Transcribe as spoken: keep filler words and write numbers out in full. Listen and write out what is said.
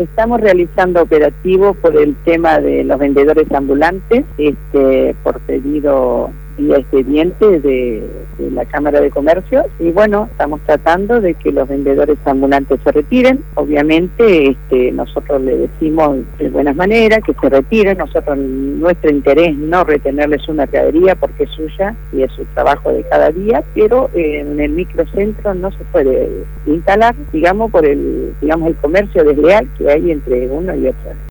Estamos realizando operativos por el tema de los vendedores ambulantes, este, por pedido vía expediente de, de la Cámara de Comercio, y bueno, estamos tratando de que los vendedores ambulantes se retiren. Obviamente este, nosotros le decimos de buenas maneras que se retiren. Nosotros, nuestro interés es no retenerles su mercadería porque es suya y es su trabajo de cada día, pero eh, en el microcentro no se puede instalar, digamos, por el, digamos, el comercio desleal que hay entre uno y otro.